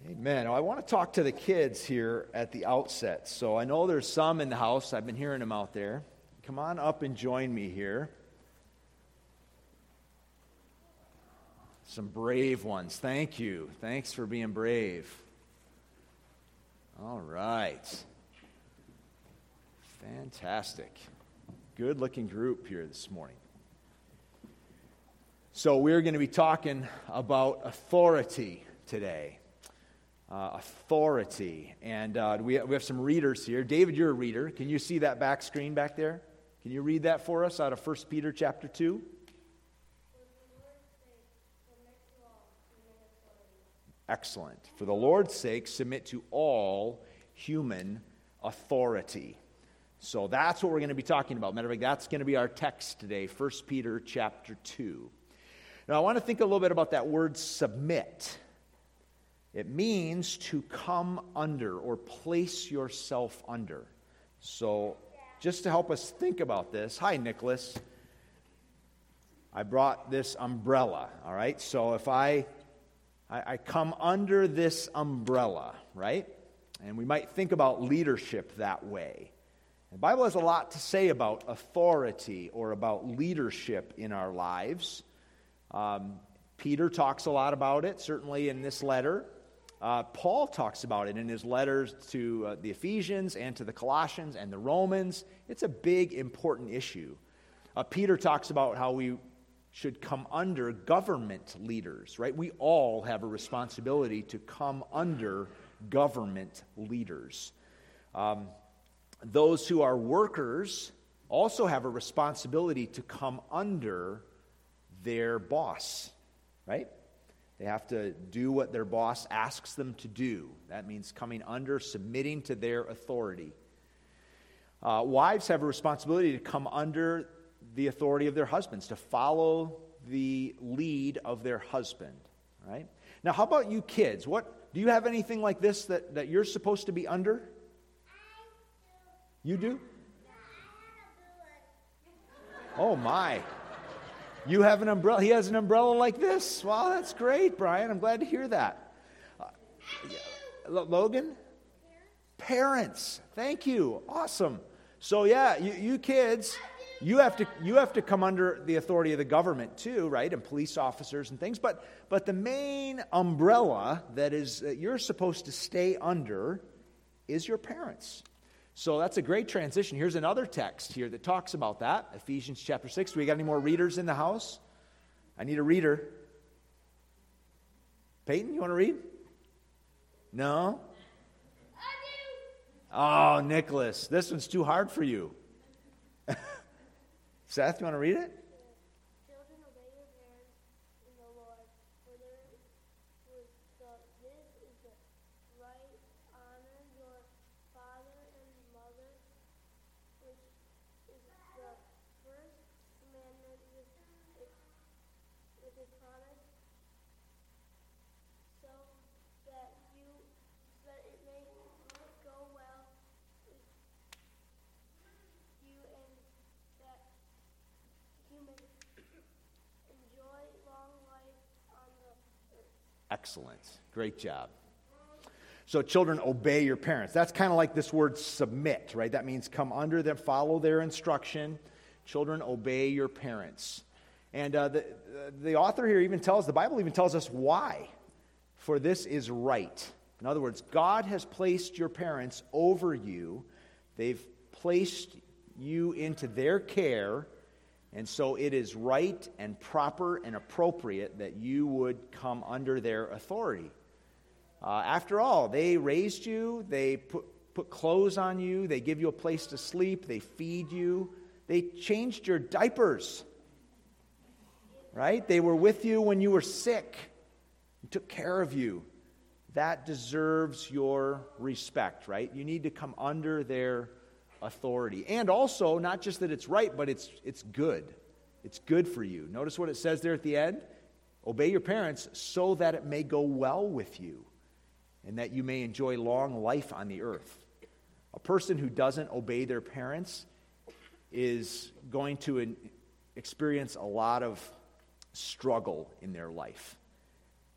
Amen. I want to talk to the kids here at the outset. So I know there's some in the house. I've been hearing them out there. Come on up and join me here. Some brave ones. Thank you. Thanks for being brave. All right. Fantastic. Good-looking group here this morning. So we're going to be talking about authority today. Authority. And we have some readers here. David, you're a reader. Can you see that back screen back there? Can you read that for us out of 1 Peter chapter 2? Excellent. For the Lord's sake, submit to all human authority. So that's what we're going to be talking about. Matter of fact, that's going to be our text today, 1 Peter chapter 2. Now, I want to think a little bit about that word submit. It means to come under or place yourself under. So just to help us think about this, hi, Nicholas. I brought this umbrella, all right? So if I come under this umbrella, right? And we might think about leadership that way. The Bible has a lot to say about authority or about leadership in our lives. Peter talks a lot about it, certainly in this letter. Paul talks about it in his letters to the Ephesians and to the Colossians and the Romans. It's a big, important issue. Peter talks about how we should come under government leaders, right? We all have a responsibility to come under government leaders. Those who are workers also have a responsibility to come under their boss, right? They have to do what their boss asks them to do. That means coming under, submitting to their authority. Wives have a responsibility to come under the authority of their husbands, to follow the lead of their husband, right? Now, how about you kids? Do you have anything like this that you're supposed to be under? You do? Oh, my. You have an umbrella. He has an umbrella like this. Wow, that's great, Brian. I'm glad to hear that. Logan? Parents. Thank you. Awesome. So, yeah, you kids, you have to come under the authority of the government too, right? And police officers and things. But the main umbrella that you're supposed to stay under is your parents. So that's a great transition. Here's another text here that talks about that. Ephesians chapter 6. Do we got any more readers in the house? I need a reader. Peyton, you want to read? No? Oh, Nicholas, this one's too hard for you. Seth, you want to read it? Children, obey your parents in the Lord, for this is the right. Honor your father and mother, which is the first commandment with a promise, so that it may go well with you and that you may enjoy long life on the earth. Excellent. Great job. So children, obey your parents. That's kind of like this word submit, right? That means come under them, follow their instruction. Children, obey your parents. And the author here the Bible even tells us why. For this is right. In other words, God has placed your parents over you. They've placed you into their care. And so it is right and proper and appropriate that you would come under their authority. After all, they raised you, they put clothes on you, they give you a place to sleep, they feed you, they changed your diapers, right? They were with you when you were sick, and took care of you. That deserves your respect, right? You need to come under their authority. And also, not just that it's right, but it's good. It's good for you. Notice what it says there at the end. Obey your parents so that it may go well with you and that you may enjoy long life on the earth. A person who doesn't obey their parents is going to experience a lot of struggle in their life.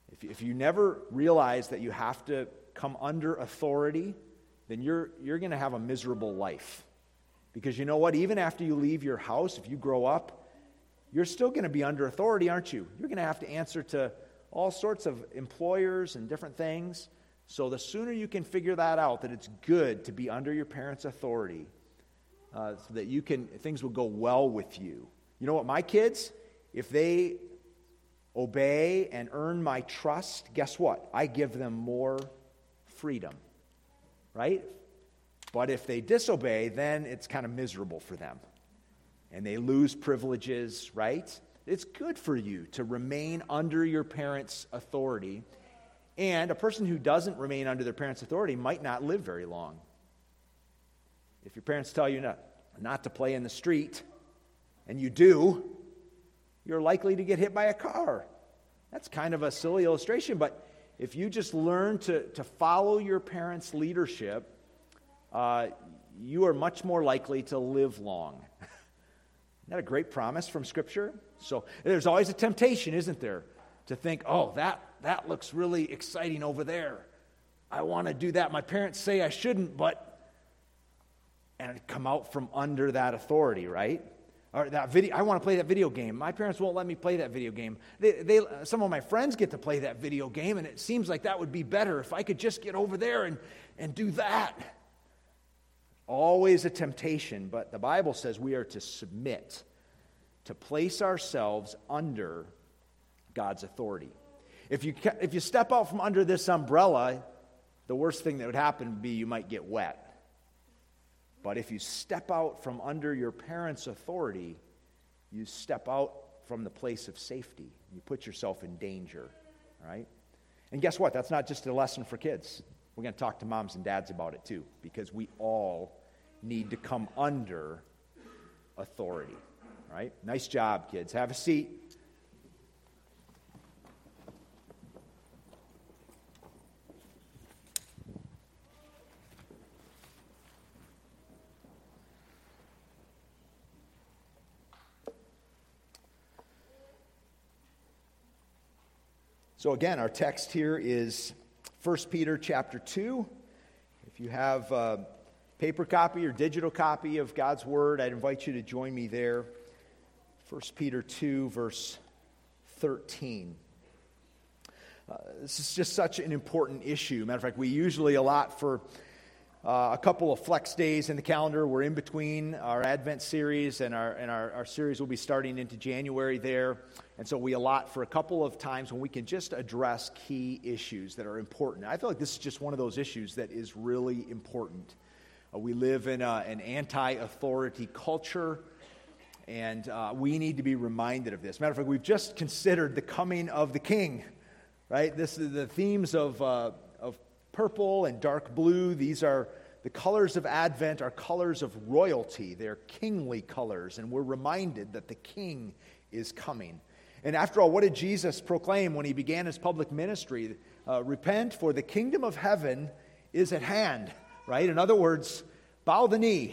If you never realize that you have to come under authority, then you're going to have a miserable life. Because you know what? Even after you leave your house, if you grow up, you're still going to be under authority, aren't you? You're going to have to answer to all sorts of employers and different things. So the sooner you can figure that out, that it's good to be under your parents' authority, so that things will go well with you. You know what? My kids, if they obey and earn my trust, guess what? I give them more freedom, right? But if they disobey, then it's kind of miserable for them. And they lose privileges, right? It's good for you to remain under your parents' authority. And a person who doesn't remain under their parents' authority might not live very long. If your parents tell you not to play in the street, and you do, you're likely to get hit by a car. That's kind of a silly illustration, but if you just learn to follow your parents' leadership, you are much more likely to live long. Isn't that a great promise from Scripture? So there's always a temptation, isn't there, to think, oh, that looks really exciting over there. I want to do that. My parents say I shouldn't, and come out from under that authority, right? Or I want to play that video game. My parents won't let me play that video game. Some of my friends get to play that video game, and it seems like that would be better if I could just get over there and do that. Always a temptation, but the Bible says we are to submit, to place ourselves under God's authority. If you step out from under this umbrella, the worst thing that would happen would be you might get wet. But if you step out from under your parents' authority, you step out from the place of safety. You put yourself in danger, right? And guess what? That's not just a lesson for kids. We're going to talk to moms and dads about it too, because we all need to come under authority, right? Nice job, kids. Have a seat. So again, our text here is 1 Peter chapter 2. If you have a paper copy or digital copy of God's Word, I'd invite you to join me there. 1 Peter 2, verse 13. This is just such an important issue. Matter of fact, we usually allot for a couple of flex days in the calendar. We're in between our Advent series, and our series will be starting into January there. And so we allot for a couple of times when we can just address key issues that are important. I feel like this is just one of those issues that is really important. We live in an anti-authority culture, and we need to be reminded of this. Matter of fact, we've just considered the coming of the King, right? This is the themes of purple and dark blue. These are the colors of Advent, are colors of royalty. They're kingly colors, and we're reminded that the King is coming. And after all, what did Jesus proclaim when he began his public ministry? Repent, for the kingdom of heaven is at hand, right? In other words, bow the knee.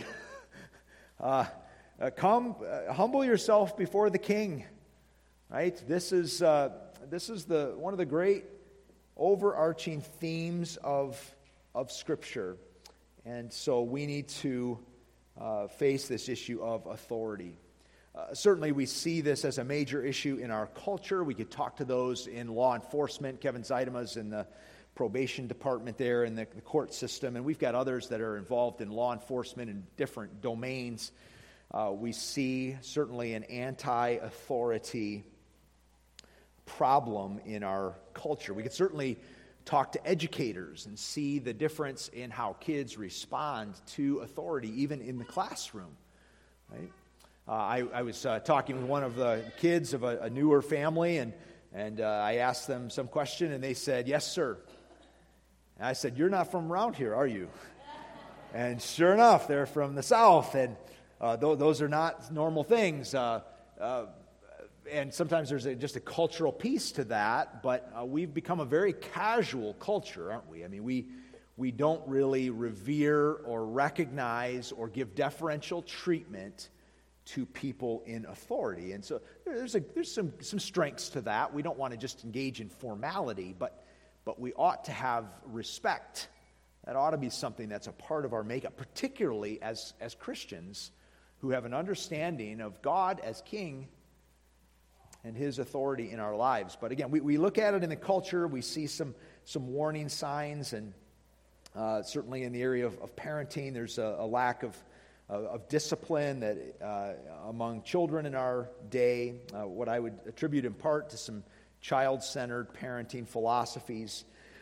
Come, humble yourself before the King, right? This is one of the great overarching themes of Scripture. And so we need to face this issue of authority. Certainly we see this as a major issue in our culture. We could talk to those in law enforcement. Kevin Zeidema's in the probation department there in the court system. And we've got others that are involved in law enforcement in different domains. We see certainly an anti-authority problem in our culture. We could certainly talk to educators and see the difference in how kids respond to authority, even in the classroom, right? I was talking with one of the kids of a newer family, and I asked them some question, and they said, "Yes, sir." And I said, "You're not from around here, are you?" And sure enough, they're from the South, and those are not normal things. And sometimes there's just a cultural piece to that, but we've become a very casual culture, aren't we? I mean, we don't really revere or recognize or give deferential treatment to people in authority. And so there's some strengths to that. We don't want to just engage in formality, but we ought to have respect. That ought to be something that's a part of our makeup, particularly as Christians who have an understanding of God as King and His authority in our lives. But again, we look at it in the culture, we see some warning signs, and certainly in the area of parenting, there's a lack of discipline that among children in our day, what I would attribute in part to some child-centered parenting philosophies.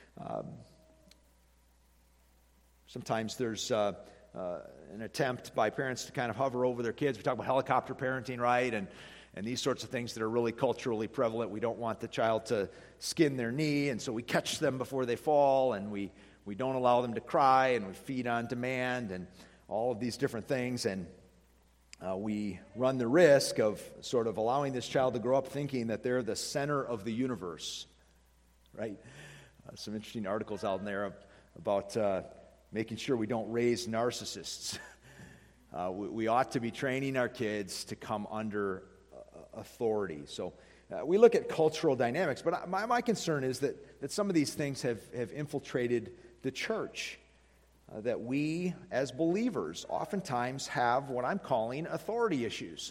Sometimes there's an attempt by parents to kind of hover over their kids. We talk about helicopter parenting, right? And these sorts of things that are really culturally prevalent. We don't want the child to skin their knee, and so we catch them before they fall, and we don't allow them to cry, and we feed on demand, and all of these different things. And we run the risk of sort of allowing this child to grow up thinking that they're the center of the universe, right? Some interesting articles out there about making sure we don't raise narcissists. We ought to be training our kids to come under authority. So we look at cultural dynamics, but my concern is that some of these things have infiltrated the church. That we, as believers, oftentimes have what I'm calling authority issues.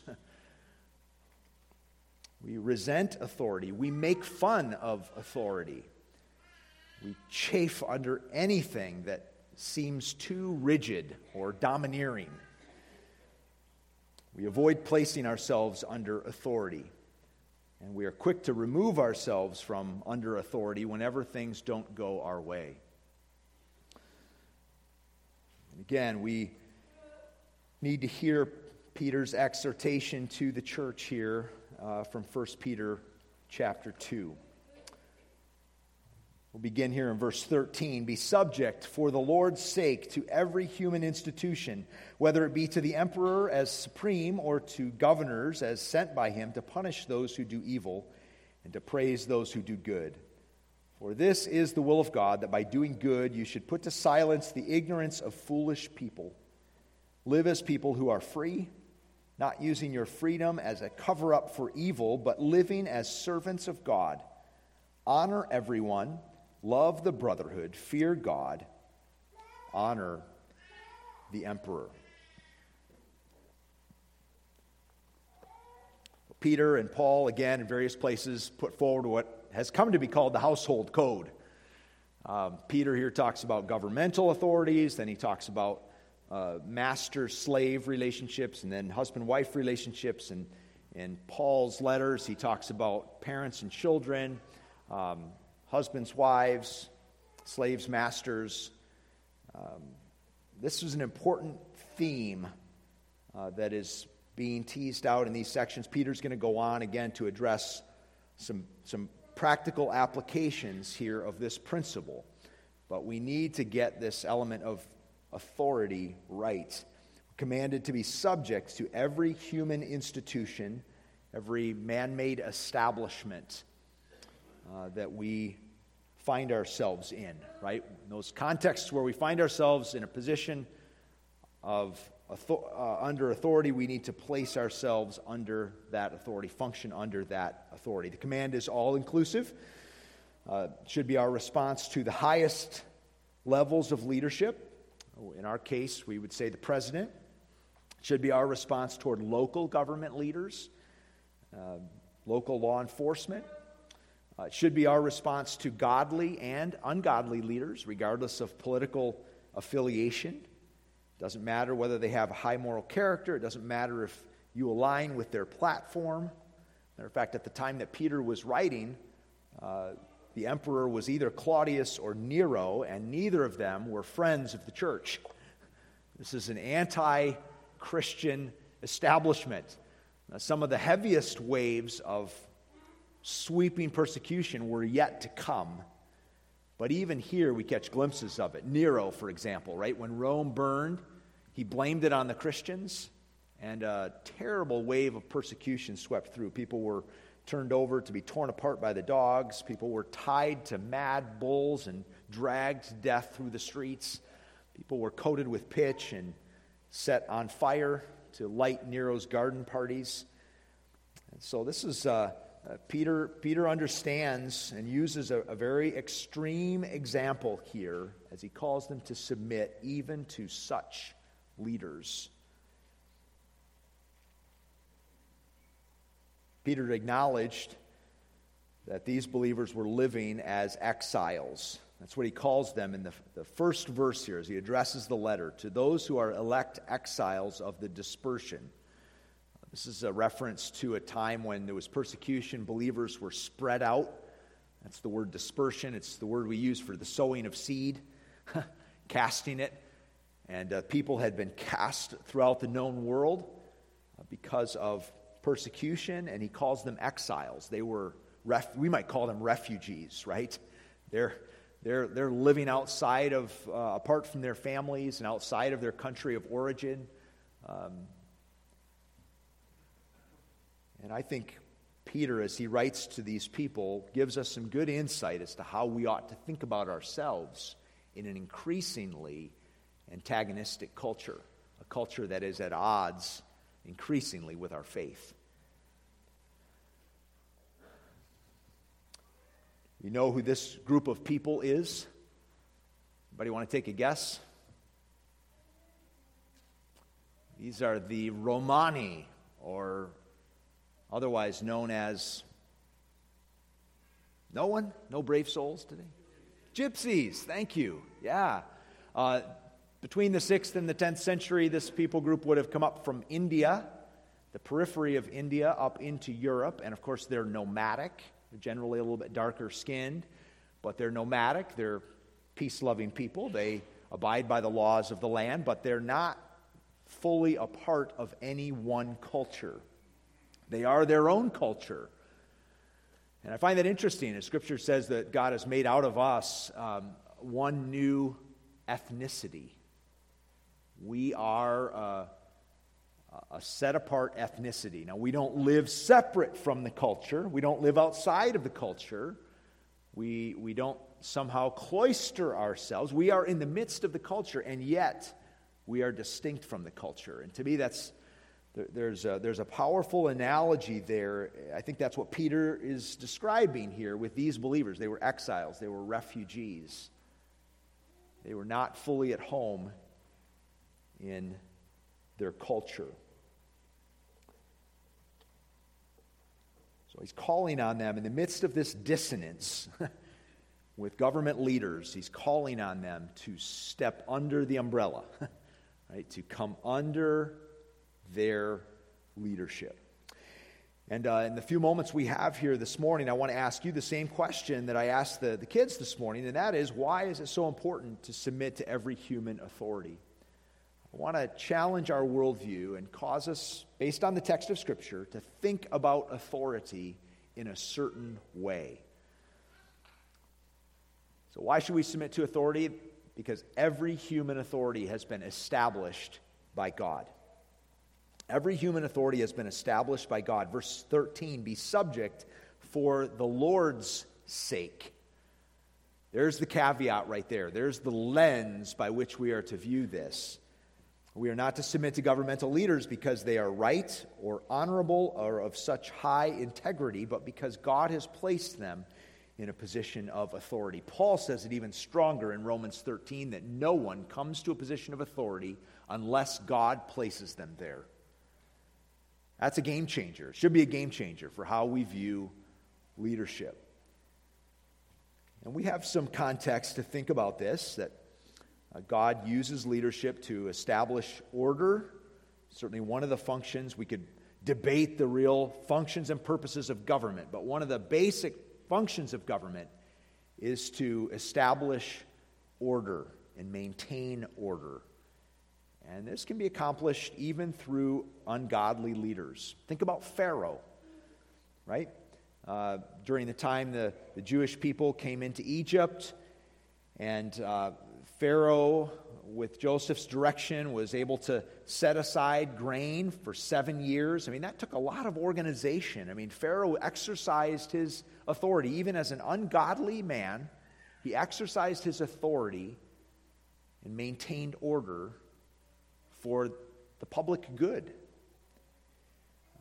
We resent authority. We make fun of authority. We chafe under anything that seems too rigid or domineering. We avoid placing ourselves under authority. And we are quick to remove ourselves from under authority whenever things don't go our way. And again, we need to hear Peter's exhortation to the church here from 1 Peter chapter 2. We'll begin here in verse 13. Be subject for the Lord's sake to every human institution, whether it be to the emperor as supreme or to governors as sent by him to punish those who do evil and to praise those who do good. For this is the will of God, that by doing good you should put to silence the ignorance of foolish people. Live as people who are free, not using your freedom as a cover-up for evil, but living as servants of God. Honor everyone, love the brotherhood, fear God, honor the emperor. Peter and Paul, again, in various places, put forward what has come to be called the household code. Peter here talks about governmental authorities, then he talks about master-slave relationships, and then husband-wife relationships. And in Paul's letters, he talks about parents and children, husbands, wives, slaves, masters. This is an important theme that is being teased out in these sections. Peter's going to go on again to address some practical applications here of this principle. But we need to get this element of authority right. We're commanded to be subject to every human institution, every man-made establishment that we find ourselves in, right? In those contexts where we find ourselves in a position of under authority, we need to place ourselves under that authority, function under that authority. The command is all-inclusive. Should be our response to the highest levels of leadership. In our case, we would say the president. It should be our response toward local government leaders, local law enforcement. It should be our response to godly and ungodly leaders, regardless of political affiliation. It doesn't matter whether they have a high moral character. It doesn't matter if you align with their platform. Matter of fact, at the time that Peter was writing, the emperor was either Claudius or Nero, and neither of them were friends of the church. This is an anti-Christian establishment. Some of the heaviest waves of sweeping persecution were yet to come. But even here we catch glimpses of it. Nero, for example, right? When Rome burned, he blamed it on the Christians, and a terrible wave of persecution swept through. People were turned over to be torn apart by the dogs. People were tied to mad bulls and dragged to death through the streets. People were coated with pitch and set on fire to light Nero's garden parties. And so this is Peter understands and uses a very extreme example here as he calls them to submit even to such leaders. Peter acknowledged that these believers were living as exiles. That's what he calls them in the first verse here as he addresses the letter, to those who are elect exiles of the dispersion. This is a reference to a time when there was persecution. Believers were spread out. That's the word dispersion. It's the word we use for the sowing of seed, casting it. And people had been cast throughout the known world because of persecution, and he calls them exiles. They were, we might call them refugees, right? They're living outside of, apart from their families and outside of their country of origin. And I think Peter, as he writes to these people, gives us some good insight as to how we ought to think about ourselves in an increasingly antagonistic culture, a culture that is at odds increasingly with our faith. You know who this group of people is? Anybody want to take a guess? These are the Romani, or otherwise known as... No one? No brave souls today? Gypsies, thank you. Yeah. Between the 6th and the 10th century, this people group would have come up from India, the periphery of India, up into Europe. And of course, they're nomadic. They're generally a little bit darker skinned, but they're nomadic. They're peace-loving people. They abide by the laws of the land, but they're not fully a part of any one culture. They are their own culture. And I find that interesting, as Scripture says that God has made out of us one new ethnicity. We are a set-apart ethnicity. Now, we don't live separate from the culture. We don't live outside of the culture. We don't somehow cloister ourselves. We are in the midst of the culture, and yet we are distinct from the culture. And to me, there's a powerful analogy there. I think that's what Peter is describing here with these believers. They were exiles. They were refugees. They were not fully at home in their culture. So he's calling on them in the midst of this dissonance with government leaders. He's calling on them to step under the umbrella, right? To come under their leadership. And in the few moments we have here this morning, I want to ask you the same question that I asked the kids this morning, and that is, why is it so important to submit to every human authority? I want to challenge our worldview and cause us, based on the text of Scripture, to think about authority in a certain way. So why should we submit to authority? Because every human authority has been established by God. Every human authority has been established by God. Verse 13, be subject for the Lord's sake. There's the caveat right there. There's the lens by which we are to view this. We are not to submit to governmental leaders because they are right or honorable or of such high integrity, but because God has placed them in a position of authority. Paul says it even stronger in Romans 13, that no one comes to a position of authority unless God places them there. That's a game changer. It should be a game changer for how we view leadership. And we have some context to think about this, that God uses leadership to establish order. Certainly one of the functions, we could debate the real functions and purposes of government, but one of the basic functions of government is to establish order and maintain order. And this can be accomplished even through ungodly leaders. Think about Pharaoh, right? During the time the Jewish people came into Egypt, and Pharaoh, with Joseph's direction, was able to set aside grain for 7 years. I mean, that took a lot of organization. I mean, Pharaoh exercised his authority. Even as an ungodly man, he exercised his authority and maintained order for the public good,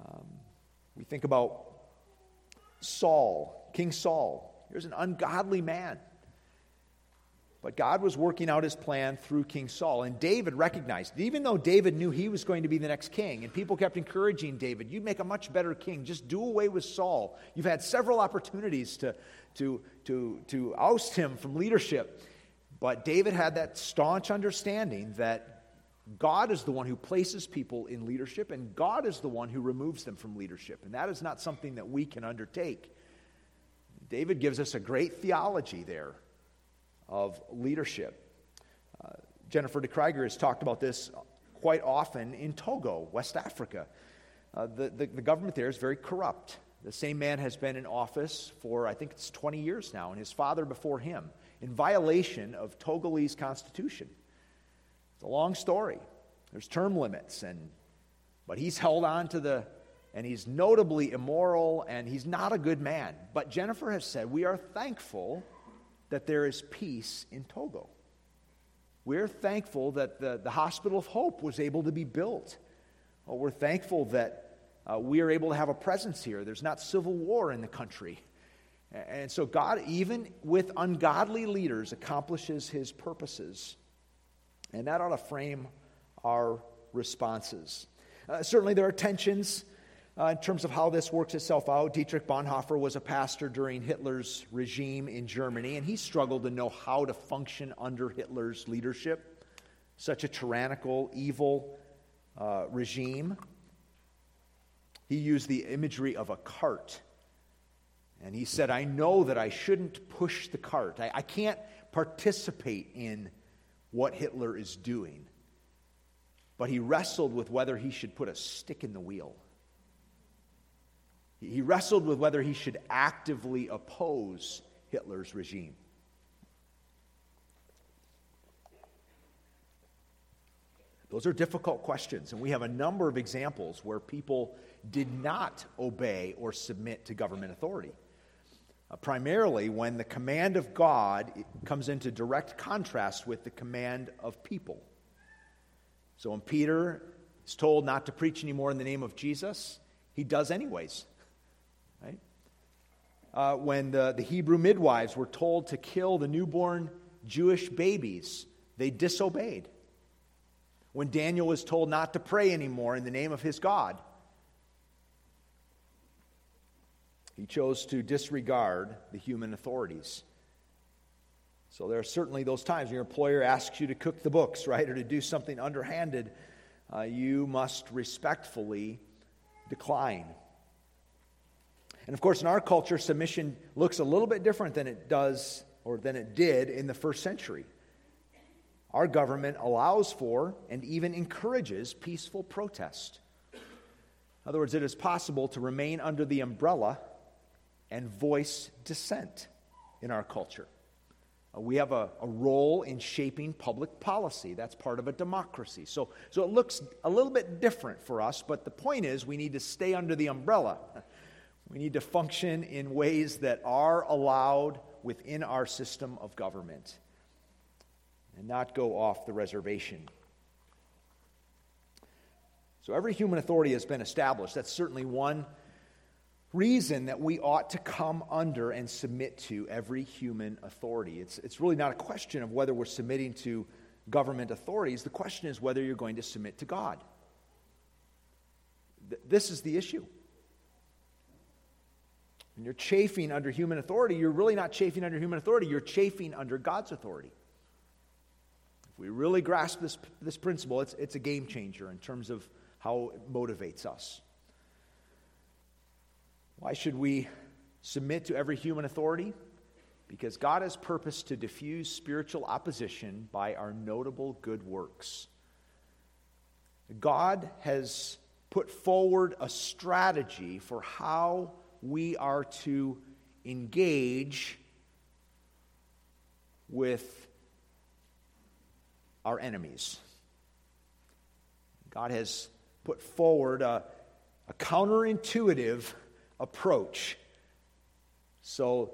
We think about Saul, King Saul. Here's an ungodly man. But God was working out his plan through King Saul. And David recognized it. Even though David knew he was going to be the next king, and people kept encouraging David, you'd make a much better king. Just do away with Saul. You've had several opportunities to oust him from leadership. But David had that staunch understanding that God is the one who places people in leadership, and God is the one who removes them from leadership. And that is not something that we can undertake. David gives us a great theology there of leadership. Jennifer DeKruiger has talked about this quite often in Togo, West Africa. The government there is very corrupt. The same man has been in office for, I think it's 20 years now, and his father before him, in violation of Togolese constitution. It's a long story. There's term limits, but he's held on to and he's notably immoral, and he's not a good man. But Jennifer has said, we are thankful that there is peace in Togo. We're thankful that the Hospital of Hope was able to be built. We're thankful that we are able to have a presence here. There's not civil war in the country. And so God, even with ungodly leaders, accomplishes his purposes. And that ought to frame our responses. Certainly there are tensions in terms of how this works itself out. Dietrich Bonhoeffer was a pastor during Hitler's regime in Germany, and he struggled to know how to function under Hitler's leadership. Such a tyrannical, evil regime. He used the imagery of a cart. And he said, I know that I shouldn't push the cart. I can't participate in what Hitler is doing. But he wrestled with whether he should put a stick in the wheel. He wrestled with whether he should actively oppose Hitler's regime. Those are difficult questions, and we have a number of examples where people did not obey or submit to government authority. Primarily when the command of God comes into direct contrast with the command of people. So when Peter is told not to preach anymore in the name of Jesus, he does anyways. Right? When the Hebrew midwives were told to kill the newborn Jewish babies, they disobeyed. When Daniel was told not to pray anymore in the name of his God, he chose to disregard the human authorities. So there are certainly those times when your employer asks you to cook the books, right, or to do something underhanded, you must respectfully decline. And of course, in our culture, submission looks a little bit different than it does or than it did in the first century. Our government allows for and even encourages peaceful protest. In other words, it is possible to remain under the umbrella and voice dissent in our culture. We have a role in shaping public policy. That's part of a democracy. So it looks a little bit different for us, but the point is we need to stay under the umbrella. We need to function in ways that are allowed within our system of government and not go off the reservation. So every human authority has been established. That's certainly one reason that we ought to come under and submit to every human authority. It's really not a question of whether we're submitting to government authorities. The question is whether you're going to submit to God. This is the issue. When you're chafing under human authority, you're really not chafing under human authority, you're chafing under God's authority. If we really grasp this principle, it's a game changer in terms of how it motivates us. Why should we submit to every human authority? Because God has purposed to diffuse spiritual opposition by our notable good works. God has put forward a strategy for how we are to engage with our enemies. God has put forward a counterintuitive approach. So,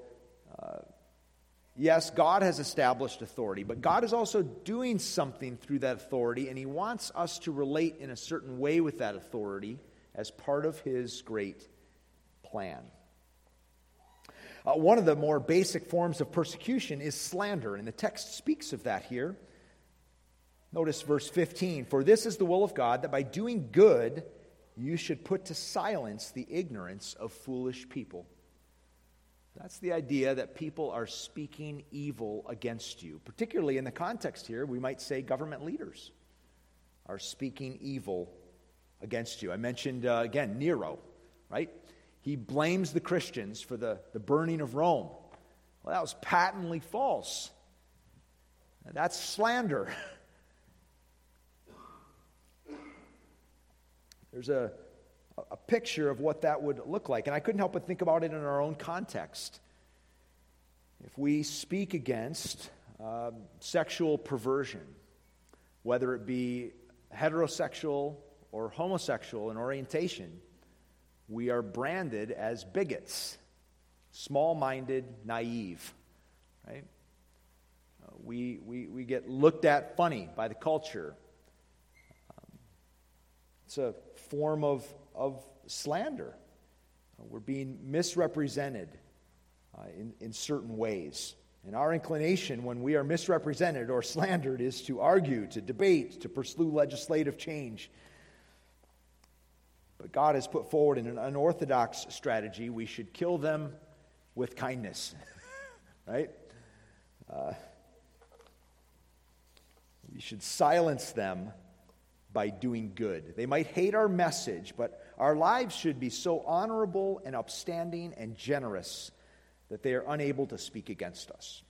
yes, God has established authority, but God is also doing something through that authority, and He wants us to relate in a certain way with that authority as part of his great plan. One of the more basic forms of persecution is slander, and the text speaks of that here. Notice verse 15, "For this is the will of God, that by doing good you should put to silence the ignorance of foolish people." That's the idea that people are speaking evil against you. Particularly in the context here, we might say government leaders are speaking evil against you. I mentioned, again, Nero, right? He blames the Christians for the burning of Rome. Well, that was patently false. That's slander. There's a picture of what that would look like. And I couldn't help but think about it in our own context. If we speak against sexual perversion, whether it be heterosexual or homosexual in orientation, we are branded as bigots, small-minded, naive, right? We get looked at funny by the culture. It's a form of slander. We're being misrepresented in certain ways. And our inclination when we are misrepresented or slandered is to argue, to debate, to pursue legislative change. But God has put forward in an unorthodox strategy, we should kill them with kindness, right? We should silence them by doing good. They might hate our message, but our lives should be so honorable and upstanding and generous that they are unable to speak against us.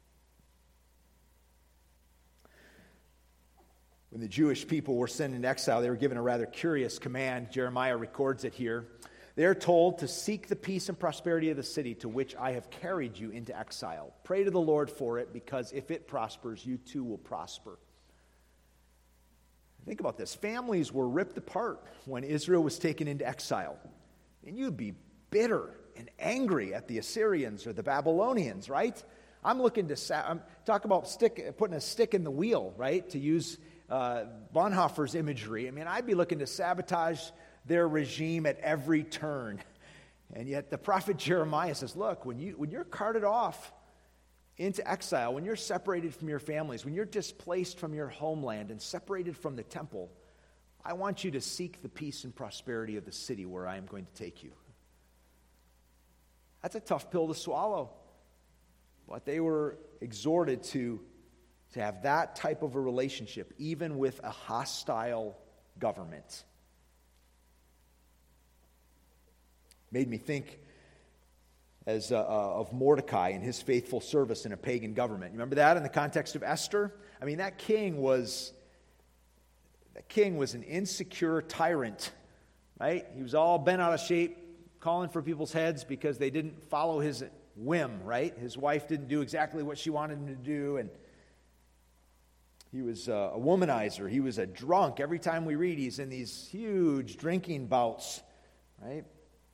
When the Jewish people were sent into exile, they were given a rather curious command. Jeremiah records it here. They are told to seek the peace and prosperity of the city to which I have carried you into exile. Pray to the Lord for it, because if it prospers, you too will prosper. Think about this. Families were ripped apart when Israel was taken into exile. And you'd be bitter and angry at the Assyrians or the Babylonians, right? I'm talk about putting a stick in the wheel, right? To use Bonhoeffer's imagery. I mean, I'd be looking to sabotage their regime at every turn. And yet the prophet Jeremiah says, look, when you're carted off into exile, when you're separated from your families, when you're displaced from your homeland and separated from the temple, I want you to seek the peace and prosperity of the city where I am going to take you. That's a tough pill to swallow. But they were exhorted to have that type of a relationship, even with a hostile government. Made me think of Mordecai and his faithful service in a pagan government. You remember that in the context of Esther? I mean, that king was an insecure tyrant, right? He was all bent out of shape, calling for people's heads because they didn't follow his whim, right? His wife didn't do exactly what she wanted him to do, and he was a womanizer. He was a drunk. Every time we read, he's in these huge drinking bouts, right?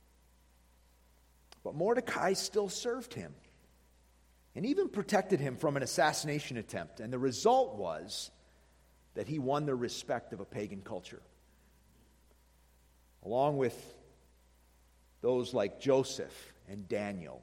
But Mordecai still served him and even protected him from an assassination attempt. And the result was that he won the respect of a pagan culture, along with those like Joseph and Daniel.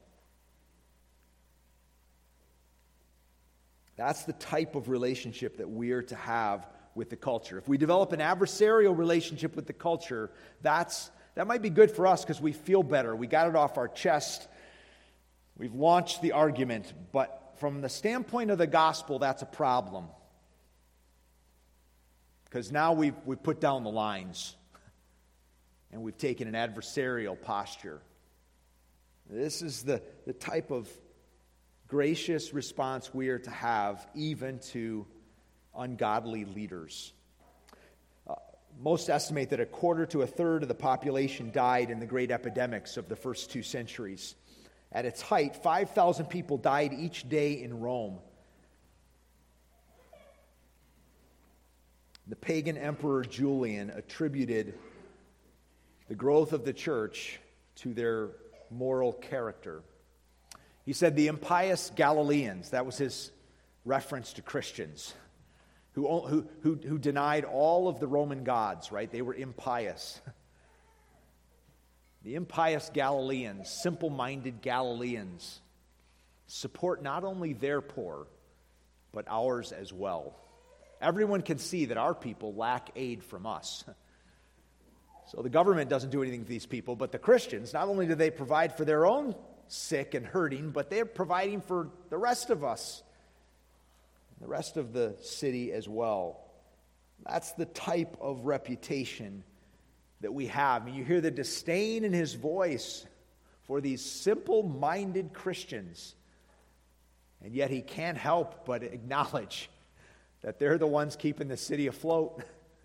That's the type of relationship that we're to have with the culture. If we develop an adversarial relationship with the culture, that might be good for us because we feel better. We got it off our chest. We've launched the argument. But from the standpoint of the gospel, that's a problem. Because now we've put down the lines. And we've taken an adversarial posture. This is the type of gracious response we are to have even to ungodly leaders. Most estimate that a quarter to a third of the population died in the great epidemics of the first 2 centuries. At its height, 5,000 people died each day in Rome. The pagan emperor Julian attributed the growth of the church to their moral character. He said the impious Galileans, that was his reference to Christians, who denied all of the Roman gods, right? They were impious. The impious Galileans, simple-minded Galileans, support not only their poor, but ours as well. Everyone can see that our people lack aid from us. So the government doesn't do anything for these people, but the Christians, not only do they provide for their own sick and hurting, but they're providing for the rest of us, the rest of the city as well. That's the type of reputation that we have. And you hear the disdain in his voice for these simple-minded Christians. And yet he can't help but acknowledge that they're the ones keeping the city afloat.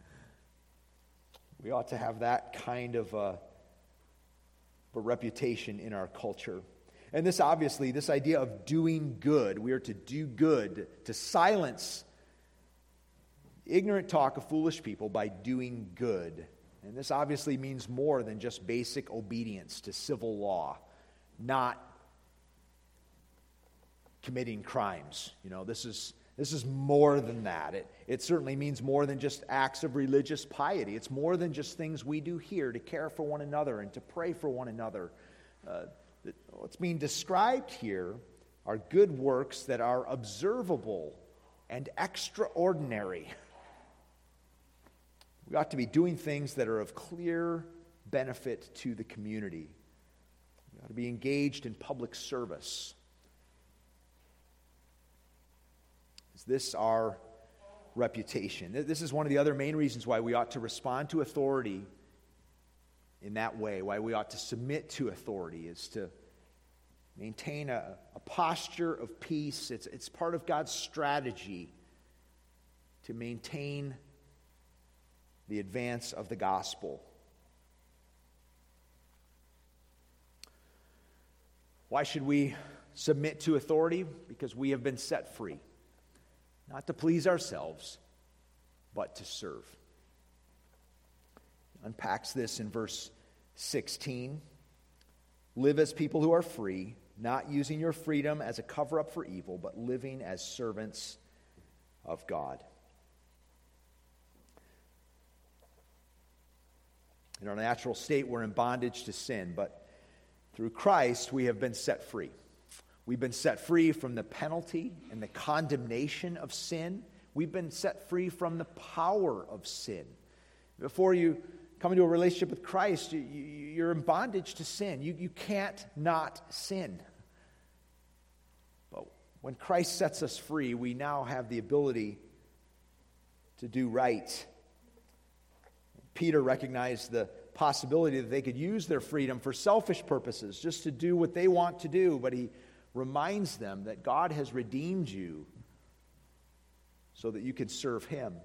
We ought to have that kind of a reputation in our culture. And this idea of doing good, we are to do good, to silence ignorant talk of foolish people by doing good. And this obviously means more than just basic obedience to civil law, not committing crimes. This is more than that. It certainly means more than just acts of religious piety. It's more than just things we do here to care for one another and to pray for one another. What's being described here are good works that are observable and extraordinary. We ought to be doing things that are of clear benefit to the community. We ought to be engaged in public service. Is this our reputation? This is one of the other main reasons why we ought to respond to authority in that way, why we ought to submit to authority, is to maintain a posture of peace. It's part of God's strategy to maintain the advance of the gospel. Why should we submit to authority? Because we have been set free, not to please ourselves, but to serve. He unpacks this in verse 16. Live as people who are free, not using your freedom as a cover-up for evil, but living as servants of God. In our natural state, we're in bondage to sin, but through Christ, we have been set free. We've been set free from the penalty and the condemnation of sin. We've been set free from the power of sin. Before you come into a relationship with Christ, you're in bondage to sin. You can't not sin. But when Christ sets us free, we now have the ability to do right. Peter recognized the possibility that they could use their freedom for selfish purposes, just to do what they want to do, but he reminds them that God has redeemed you so that you can serve him.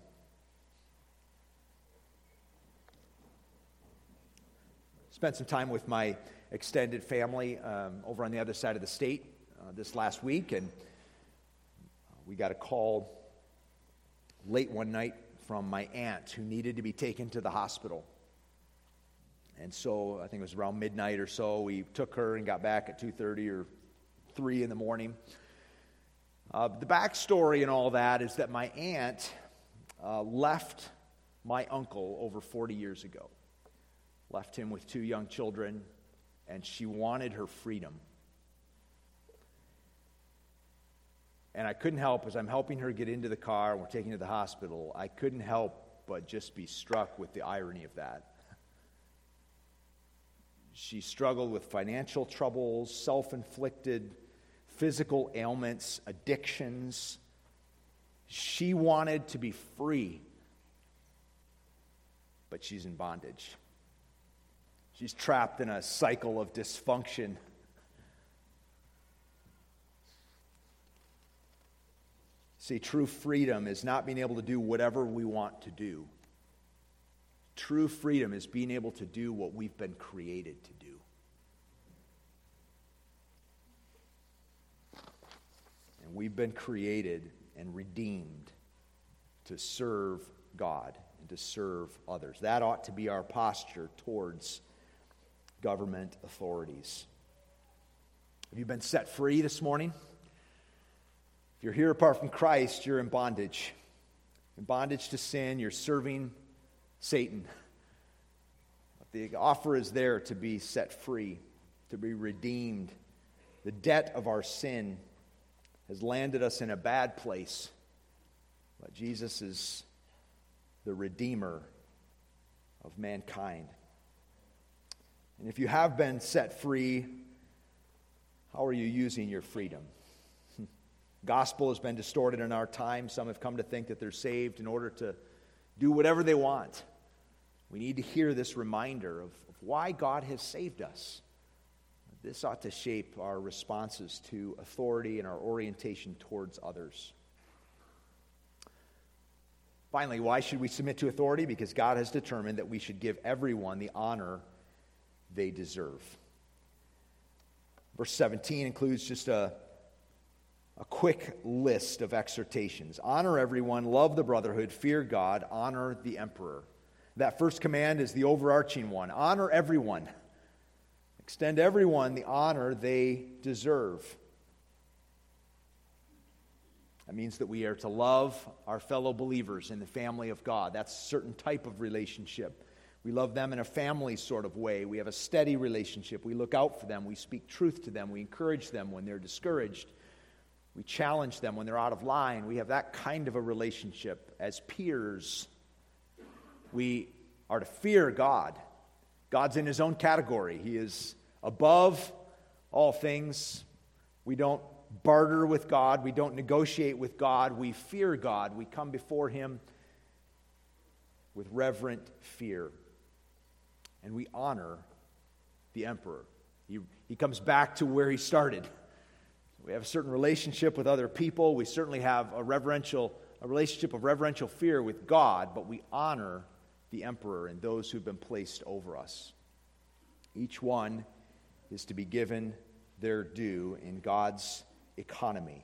Spent some time with my extended family over on the other side of the state this last week, and we got a call late one night from my aunt who needed to be taken to the hospital. And so I think it was around midnight or so, we took her and got back at 2:30 or 3 in the morning. The backstory and all that is that my aunt left my uncle over 40 years ago. Left him with 2 young children, and she wanted her freedom. And I couldn't help, as I'm helping her get into the car and we're taking her to the hospital, I couldn't help but just be struck with the irony of that. She struggled with financial troubles, self-inflicted physical ailments, addictions. She wanted to be free, but she's in bondage. She's trapped in a cycle of dysfunction. See, true freedom is not being able to do whatever we want to do. True freedom is being able to do what we've been created to do. And we've been created and redeemed to serve God and to serve others. That ought to be our posture towards government authorities. Have you been set free this morning? If you're here apart from Christ, you're in bondage. In bondage to sin, you're serving Satan. The offer is there to be set free, to be redeemed. The debt of our sin has landed us in a bad place, but Jesus is the Redeemer of mankind. And if you have been set free, how are you using your freedom? Gospel has been distorted in our time. Some have come to think that they're saved in order to do whatever they want. We need to hear this reminder of why God has saved us. This ought to shape our responses to authority and our orientation towards others. Finally, why should we submit to authority? Because God has determined that we should give everyone the honor they deserve. Verse 17 includes just a quick list of exhortations. Honor everyone, love the brotherhood, fear God, honor the emperor. That first command is the overarching one. Honor everyone. Extend everyone the honor they deserve. That means that we are to love our fellow believers in the family of God. That's a certain type of relationship. We love them in a family sort of way. We have a steady relationship. We look out for them. We speak truth to them. We encourage them when they're discouraged. We challenge them when they're out of line. We have that kind of a relationship as peers. We are to fear God. God's in his own category. He is above all things. We don't barter with God. We don't negotiate with God. We fear God. We come before him with reverent fear. And we honor the emperor. He comes back to where he started. We have a certain relationship with other people. We certainly have a relationship of reverential fear with God, but we honor the emperor and those who've been placed over us. Each one is to be given their due in God's economy.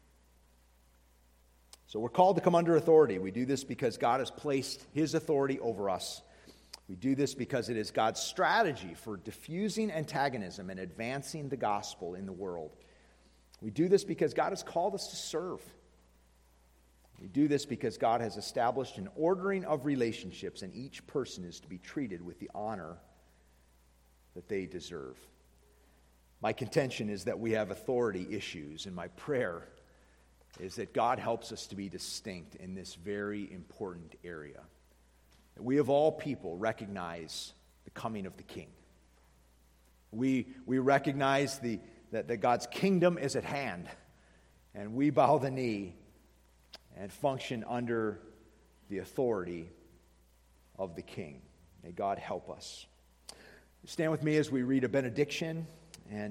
So we're called to come under authority. We do this because God has placed his authority over us. We do this because it is God's strategy for diffusing antagonism and advancing the gospel in the world. We do this because God has called us to serve. We do this because God has established an ordering of relationships, and each person is to be treated with the honor that they deserve. My contention is that we have authority issues, and my prayer is that God helps us to be distinct in this very important area. That we of all people recognize the coming of the King. We recognize that God's kingdom is at hand, and we bow the knee and function under the authority of the King. May God help us. Stand with me as we read a benediction.